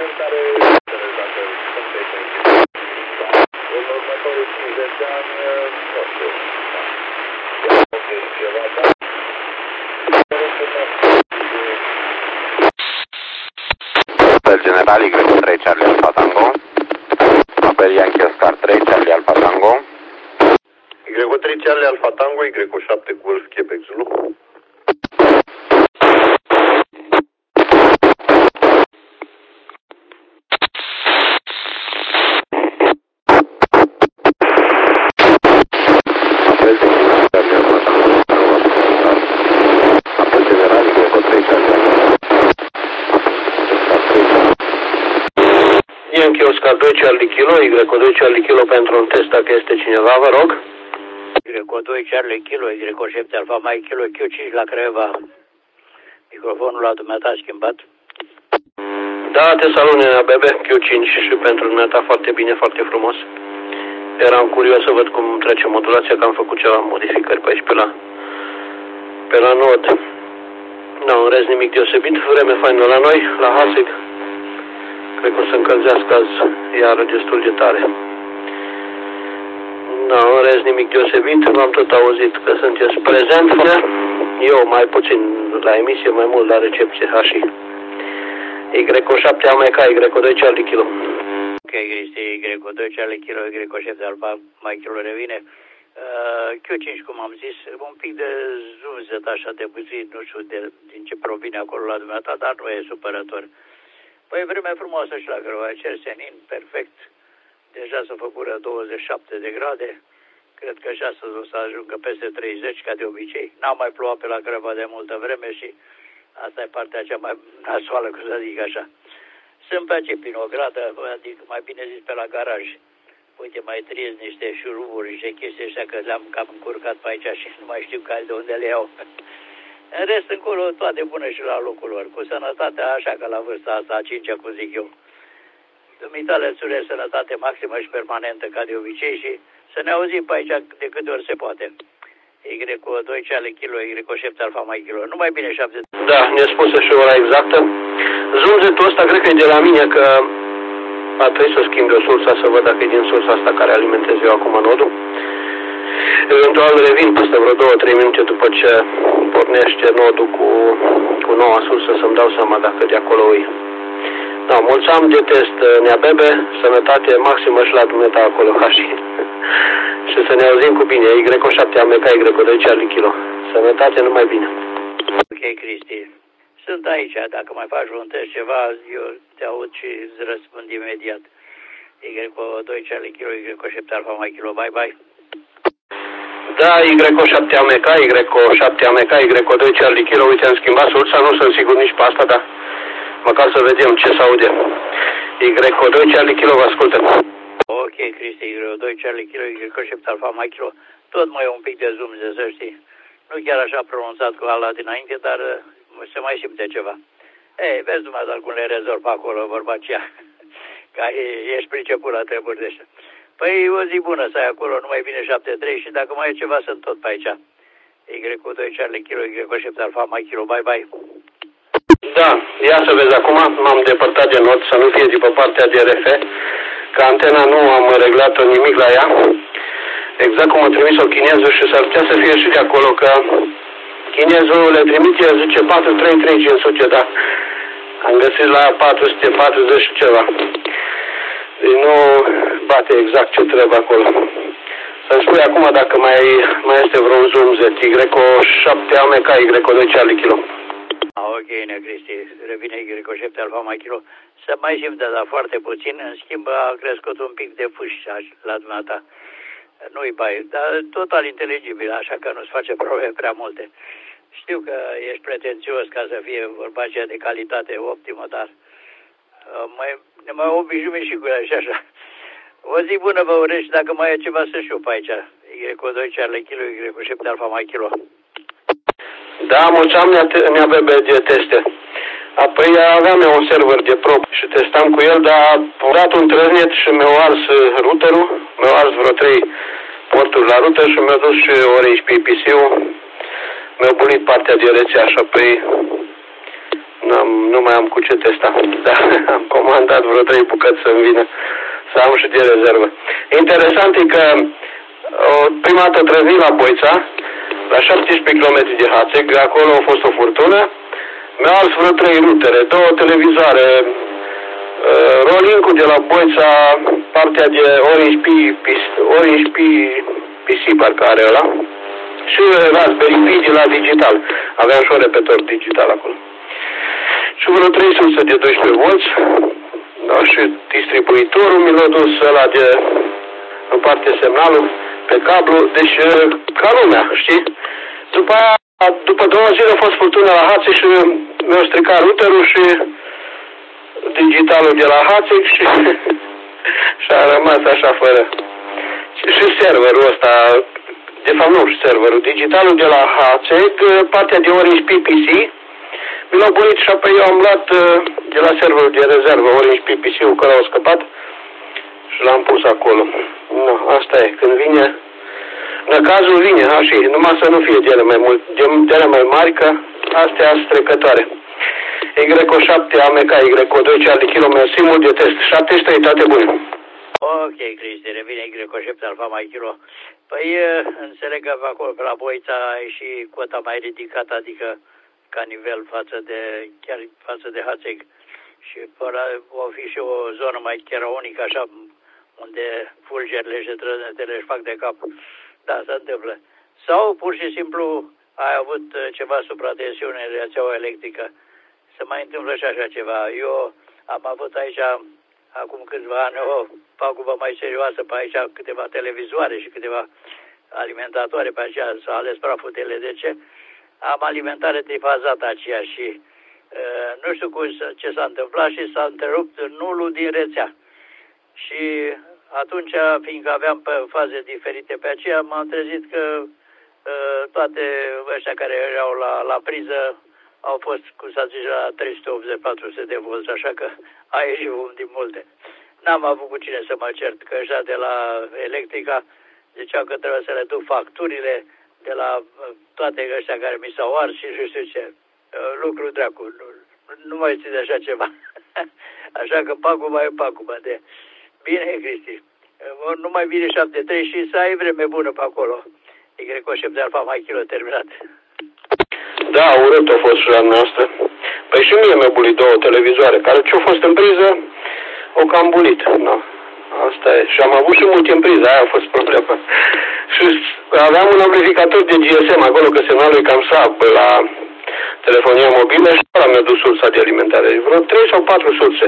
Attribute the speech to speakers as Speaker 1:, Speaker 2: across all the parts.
Speaker 1: în care dacă sunt definitiv. În următorii 50 de ani, nu știu. Ok, ceva, dar...
Speaker 2: Apel general Y3 Charlie Alpha Tango. Apel Yankee Oscar 3 Charlie Alpha Tango.
Speaker 1: Y3 Charlie Alpha Tango, Y7 Golf Quebec Zulu.
Speaker 3: Yankee Oscar 2 Charlie Kilo, Y2 Charlie Kilo pentru un test dacă este cineva, vă rog.
Speaker 4: Y2 Charlie Kilo, Y7 Alpha Mike Kilo, Q5 la Craiova. Microfonul la dumneata schimbat.
Speaker 3: Da, te salut, nenea bebe, Q5 și pentru dumneata foarte bine, foarte frumos. Eram curios să văd cum trece modulația, că am făcut ceva modificări pe aici, pe la nod. Nu, în rest nimic deosebit, vreme faină la noi, la Hasig. Cred că o să încălzească azi iar destul de tare. Nu, în rest nimic deosebit, v-am tot auzit că sunteți prezent. Eu mai puțin la emisie, mai mult la recepție, așa. Y7 Ameca, Y2 Charlie Kilo.
Speaker 4: Ok, este Y2 Charlie Kilo, Y7 Alpha Mike Kilo revine. Q5, cum am zis, un pic de zumzet așa de puțin, nu știu din ce provine acolo la dumneata, dar nu e supărător. Păi vreme frumoasă și la Craiova, cer senin, perfect. Deja s-a făcut 27 de grade. Cred că și astăzi o să ajungă peste 30, ca de obicei. N-a mai plouat pe la Craiova de multă vreme și asta e partea cea mai nasoală, cum să zic așa. Sunt pe aici, prin o gradă, adică mai bine zis pe la garaj. Uite, mai triez niște șuruburi, niște chestii așa, că le-am cam încurcat pe aici și nu mai știu care de unde le iau. În rest, încolo, toate bune și la locul lor. Cu sănătatea așa, ca la vârsta asta, a 5-a, cum zic eu. Dumitale îți urez sănătate maximă și permanentă, ca de obicei, și să ne auzim pe aici de câte ori se poate. Y2 Charlie Kilo, Y7 Alpha Mike Kilo. Numai bine 7.
Speaker 3: Da, ne-a spus și ora exactă. Zumzetul ăsta cred că e de la mine, că a trebuit să schimb o sursa, să văd dacă e din sursa asta care alimentez eu acum nodul. Eventual revin peste vreo 2-3 minute după ce pornește nodul cu noua sursă, să-mi dau seama dacă de acolo e. Da, mulțumim de test, nea bebe, sănătate maximă și la dumneata acolo, ca și să ne auzim cu bine. Y7 Ameca, Y2 Charlie Kilo. Sănătate, numai bine.
Speaker 4: Ok, Cristi. Sunt aici, dacă mai faci un test ceva, eu te aud și îți răspund imediat. Y2 Charlie Kilo, Y7 Alpha Mike Kilo, bye bye.
Speaker 3: Da, Y7 Ameca, Y7 Ameca, Y2 Charlie Kilo, uite, am schimbat sursa, nu sunt sigur nici pe asta, dar măcar să vedem ce se aude. Y2 Charlie Kilo, vă ascultă.
Speaker 4: Ok, Cristi, Y2 Charlie Kilo, Y7 Alpha Mike Kilo, tot mai e un pic de zoom, să știi. Nu chiar așa pronunțat cu ala dinainte, dar se mai simte ceva. Ei, vezi dumneavoastră cum le rezolv acolo, vorba aceea, că ești priceput la treburi de așa. Păi o zi bună să ai acolo, numai bine 7-3 și dacă mai e ceva, sunt tot pe aici. Y2 Charlie Kilo, Y7 Alpha Mike Kilo, bye bye.
Speaker 3: Da, ia să vezi acum, m-am depărtat de not, să nu fie de pe partea de RF, că antena nu am reglat-o nimic la ea. Exact cum a trimis-o chinezul și s-ar putea să fie și de acolo, că chinezul le trimite, zice 433-500, dar am găsit la 440 și ceva. Deci nu bate exact ce trebuie acolo. Să-mi spui acum dacă mai este vreun zoom Z, Y7 Ameca, Y2 Charlie Kilo.
Speaker 4: Ok, Cristi, revine Y7 Alpha Mike Kilo. Se mai simte, dar foarte puțin, în schimb a crescut un pic de fâși la dumneata. Nu-i bai, dar total inteligibil, așa că nu-ți face probleme prea multe. Știu că ești pretențios ca să fie vorba aceea de calitate optimă, dar ne mai obișnuim și cu ea și așa. O zi bună vă urez și dacă mai e ceva să știu pe aici. Y2 Charlie Kilo, Y7 Alpha Mike Kilo.
Speaker 3: Da, mulțumim nea bebe de teste. Apoi aveam eu un server de probe și testam cu el, dar am dat un trăznet și mi-a ars routerul, mi-a ars vreo 3 porturi la router și mi-a dus și Orange PPC-ul, mi-a bulit partea de rețea și apoi nu mai am cu ce testa. Da, am comandat vreo 3 bucăți să-mi vină să am și de rezervă. Interesant e că prima dată trăzit la Boița, la 17 km de Hațeg, acolo a fost o furtună. Mi-au ars vreo 3 rutere, 2 televizoare, Rolink-ul de la Boița, partea de Orange PC, parcă are ăla, și Raspberry Pi de la digital. Aveam și un repetor digital acolo. Și vreo 3 surse de 12 volți, da, și distribuitorul mi l-a dus ăla de în parte semnalul pe cablu, deci ca lumea, știi? După 2 zile a fost furtună la Hațeg și mi-a stricat routerul și digitalul de la Hațeg și a rămas așa fără. Și serverul ăsta, de fapt nu și serverul, digitalul de la Hațeg, partea de Orange PPC, mi l-a burit și apoi eu am luat de la serverul de rezervă Orange PPC-ul care au scăpat și l-am pus acolo. No, asta e, când vine, cazul vine, așa e, numai să nu fie de ele mai mari, că astea sunt trecătoare. Y7 AMK, Y2 Charlie Kilo, simul de test, 73, toate bune.
Speaker 4: Ok, Cristi, revine Y7 Alfa mai Kilo. Păi înțeleg că acolo pe la Boița ai și cota mai ridicată, adică ca nivel chiar față de Hațeg. Și o fi și o zonă mai cheraunică, așa, unde fulgerile și trăznetele își fac de cap. Da, se întâmplă. Sau pur și simplu ai avut ceva supratensiune în rețeaua electrică. Se mai întâmplă și așa ceva. Eu am avut aici, acum câțiva ani, o pagubă mai serioasă pe aici, câteva televizoare și câteva alimentatoare pe aceea, s-a ales praful de LDC. Am alimentare trifazată aceea și nu știu ce s-a întâmplat și s-a întrerupt nulul din rețea. Și atunci, fiindcă aveam pe faze diferite pe aceea, m-am trezit că toate ăștia care erau la priză au fost, cum s-a zis, la 380-400 de volți, așa că a ieșit unul din multe. N-am avut cu cine să mă cert, că ăștia de la electrica ziceau că trebuie să le duc facturile de la toate ăștia care mi s-au ars și nu știu ce. Lucru dracu, nu mai țin de așa ceva. Așa că paguba e paguba de... Bine, Cristi. Nu mai vine 7-3 și să ai vreme bună pe acolo. Y7 de Alfa mai Kilo terminat.
Speaker 3: Da, urât a fost și la noastră. Păi și mie mi-a bulit 2 televizoare, care ce-au fost în priză, o cam bulit. No. Asta e. Și am avut și multe în priză, aia a fost problema. Și aveam un amplificator de GSM acolo, că semnalul e cam slab la telefonia mobilă și ăla mi-a dus sursa de alimentare. Vreo 3 sau 4 surse.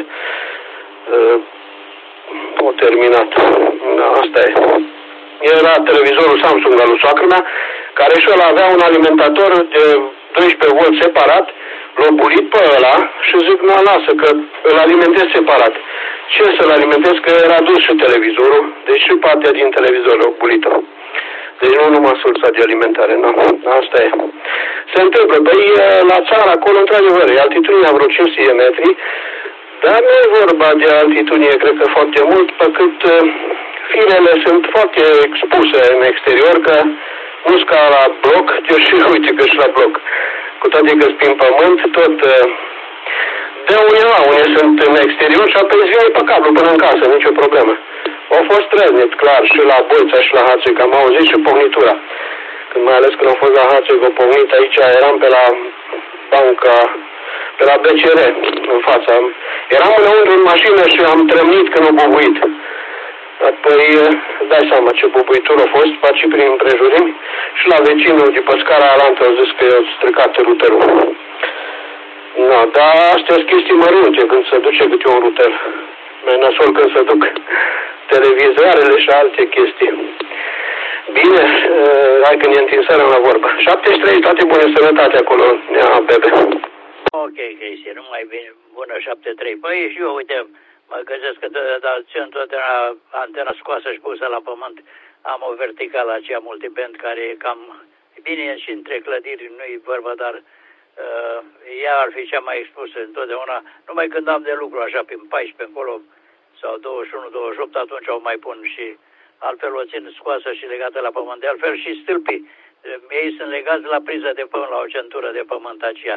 Speaker 3: O terminat. Da, asta e. Era televizorul Samsung al lui soacră mea, care și ăla avea un alimentator de 12 volt separat, l-a bulit pe ăla și zic, nu, lasă, că îl alimentez separat. Ce să-l alimentez? Că era dus și televizorul, deci și partea din televizor l-a bulit-o. Deci nu numai sursa de alimentare, nu. Asta e. Se întâmplă. Băi, la țară, acolo, într-adevăr, e altitudinea vreo 500 de metri, dar nu e vorba de altitudine, cred că foarte mult, pe cât firele sunt foarte expuse în exterior, că nu ca la bloc, deși uite că și la bloc. Cu toate că sunt prin pământ, tot de undeva, unde sunt în exterior și apoi zi pe cablu până în casă, nicio problemă. Au fost trăznit, clar, și la Boița și la Hațeg, am auzit și pocnitura. Când mai ales când am fost la Hațeg, o pocnit aici, eram pe la banca, pe la BCR, în fața. Eram înăuntru în mașină și am trămnit când am bubuit. Apoi, dai seama ce bubuitură a fost, faci și prin împrejurimi, și la vecinul de pe scara alantă au zis că i-a stricat routerul. No, dar astea sunt chestii mărunte când se duce câte un router. Mai nasol când se duc televizoarele și alte chestii. Bine, hai că ne întinsărăm la vorbă. 73, toate bune, sănătate acolo, nea bebe.
Speaker 4: Ok, Cristi, nu mai bine, bună 7-3. Păi și eu, uite, mă găsesc că țin totdeauna antena scoasă și pusă la pământ. Am o verticală aceea multiband care e cam bine și între clădiri, nu-i vorba, dar ea ar fi cea mai expusă întotdeauna. Numai când am de lucru așa prin 14 încolo sau 21-28, atunci o mai pun și altfel o țin scoasă și legată la pământ. De altfel și stâlpii. Ei sunt legați la priză de pământ, la o centură de pământ aceea.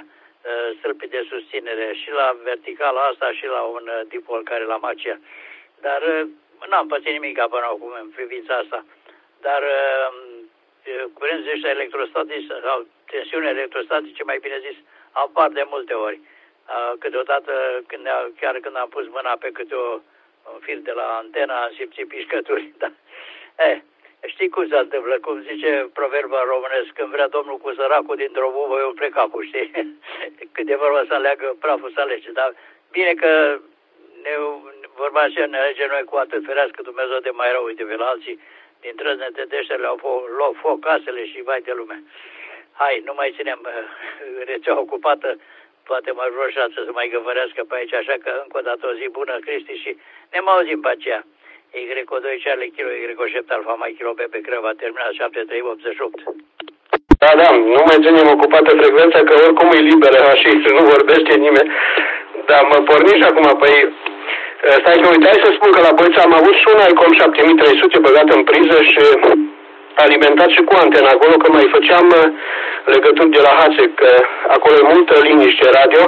Speaker 4: stâlpii de susținere și la verticala asta și la un dipol care l-am aceea. Dar n-am pățit nimic până acum în privința asta. Dar curenții ăștia electrostatici sau tensiuni electrostatice, mai bine zis, apar de multe ori. Câteodată, chiar când am pus mâna pe câte un fir de la antena, am simțit pișcături. Da. Știi cum se întâmplă? Cum zice proverbul românesc, când vrea Domnul cu săracul dintr-o bubă, eu plec capul, știi? Cât de vorba să aleagă, praful să alege. Dar bine că vorba aceea ne alege noi cu atât ferească Dumnezeu de mai rău. Uite, pe la alții din trăznete de ăștia le-au luat foc casele și vai de lume. Hai, nu mai ținem rețeaua ocupată, poate mai vreo șansă să mai găvărească pe aici, așa că încă o dată o zi bună, Cristi, și ne mai auzim pe aceea. Y2 Charlie Kilo, Y7 Alfa Mai Kilo, Pepe Creva, terminat 7388.
Speaker 3: Da, nu mai ținem ocupată frecvența, că oricum e liberă și nu vorbește nimeni. Dar mă porni și acum, păi, stai că uitai să spun că la Băița am avut și un ICOM 7300 băgat în priză și alimentat și cu antena acolo, că mai făceam legături de la Hațe, că acolo e multă liniște radio,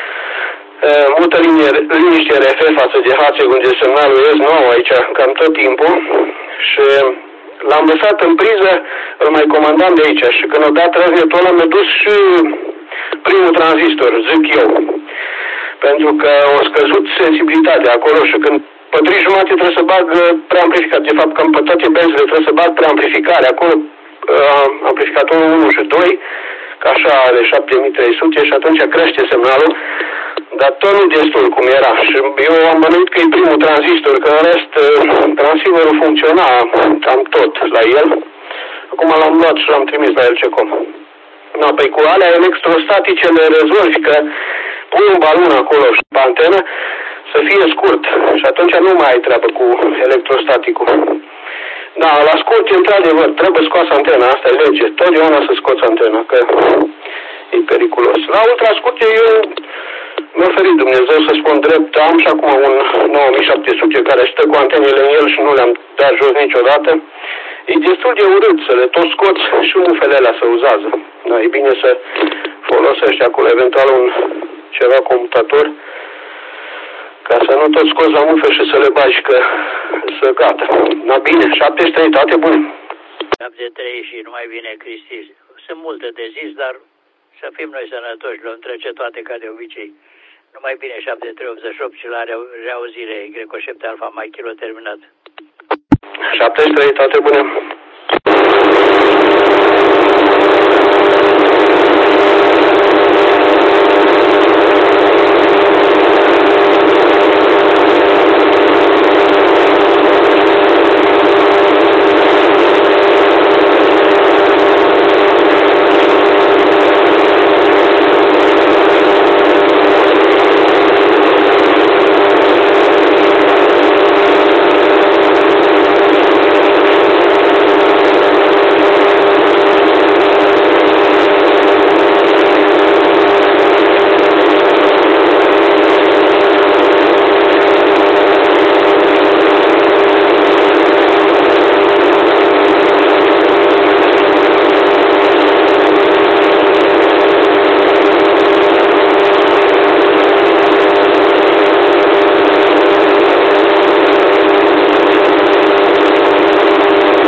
Speaker 3: multă liniște RF față de Hațe, unde semnalul e nou aici, cam tot timpul, și l-am lăsat în priză, îl mai comandam de aici și când o dat răznetul ăla mi-a dus și primul tranzistor, zic eu, pentru că a scăzut sensibilitatea acolo și când pe 3 jumate trebuie să bag preamplificat. De fapt, când pe toate benzile trebuie să bag preamplificare. Acolo amplificatorul 1 și 2, că așa are 7300 și atunci crește semnalul, dar tot nu destul cum era. Și eu am bănuit că e primul tranzistor, că în rest transceiverul funcționa cam tot la el. Acum l-am luat și l-am trimis la LCCOM. Da, păi cu alea electrostatice le rezolvi, că pui un balon acolo și pe antenă să fie scurt și atunci nu mai ai treabă cu electrostaticul. Da, la scurt, într-adevăr, trebuie scoasă antena, asta e lege. Totdeauna să scoți antena, că e periculos. La ultrascurt, eu mi-a oferit Dumnezeu să spun drept, am și acum un 9700 care stă cu antenele în el și nu le-am dat jos niciodată. E destul de urât să le tot scoți și mufele alea să uzează. Da, e bine să folosești acolo eventual un ceva comutator ca să nu tot scoți la mufe și să le bagi, că să gata. Da, bine, 73, toate bune.
Speaker 4: 73 și numai bine, Cristi. Sunt multe de zis, dar să fim noi sănătoși, le-om trece toate ca de obicei. Numai bine, 7388 și la reauzire, Y7 Alfa Mai Kilo terminat.
Speaker 3: 73, toate bune.